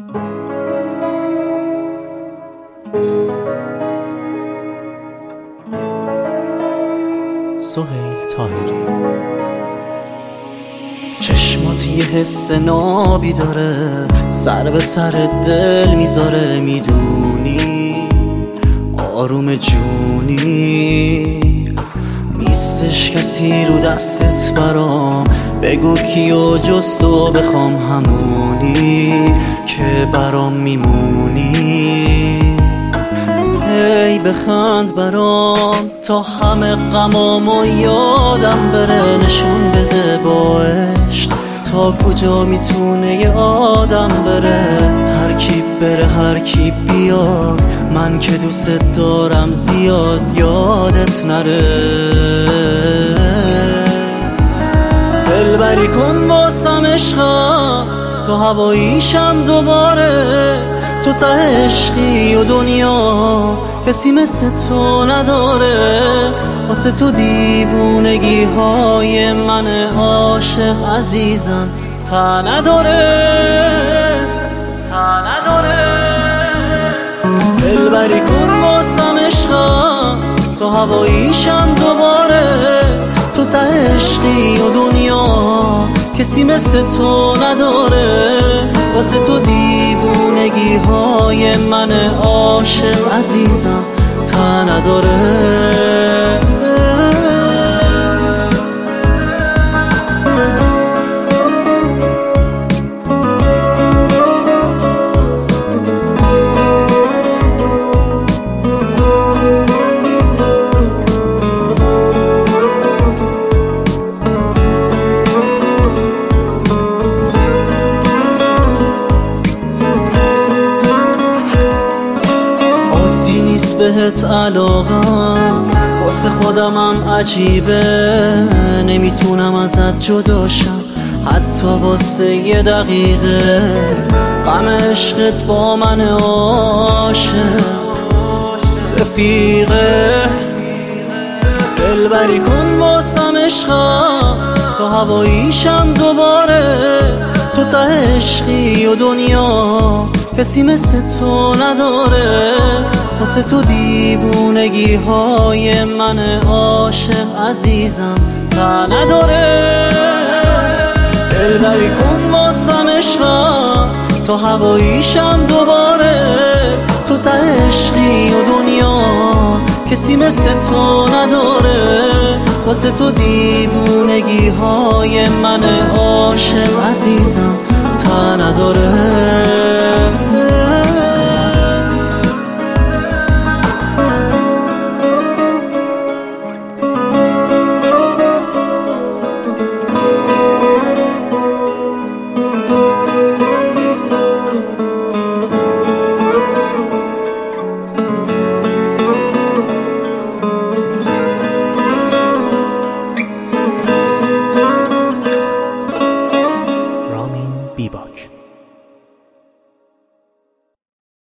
سهیل طاهری. چشمات یه حس نابی داره، سر به سر دل میذاره، میدونی آروم جونی نیستش کسی رو دستت برام، بگو کیو جز تو بخوام، همونی که برام میمونی. هی بخند برام تا همه غمامو یادم بره، نشون بده با عشق تا کجا میتونه یه آدم بره. هر کی بره هر کی بیاد، من که دوست دارم زیاد یادت نره. دلبری کن واسم عشقم، تو هواییشم دوباره، تو ته عشقی و دنیا کسی مثل تو نداره. واسه تو دیوونگی های من عاشق عزیزم تا نداره. دلبری کن واسم عشقم، تو هواییشم دوباره، تو ته عشقی و دنیا کسی مثل تو نداره. واسه تو دیوونگی های من عاشق عزیزم تا نداره. بهت علاقم واسه خودمم عجیبه، نمیتونم ازت جداشم حتی واسه یه دقیقه. غم عشقت با من عاشق رفیقه. دلبری کن واسم عشقم، تو هواییشم دوباره، تو ته عشقی و دنیا کسی مثل تو نداره. واسه تو دیوونگی های من عاشق عزیزم تا نداره. دلبری کن واسم عشقم، تو هواییشم دوباره، تو ته عشقی و دنیا کسی مثل تو نداره. واسه تو دیوونگی های من عاشق عزیزم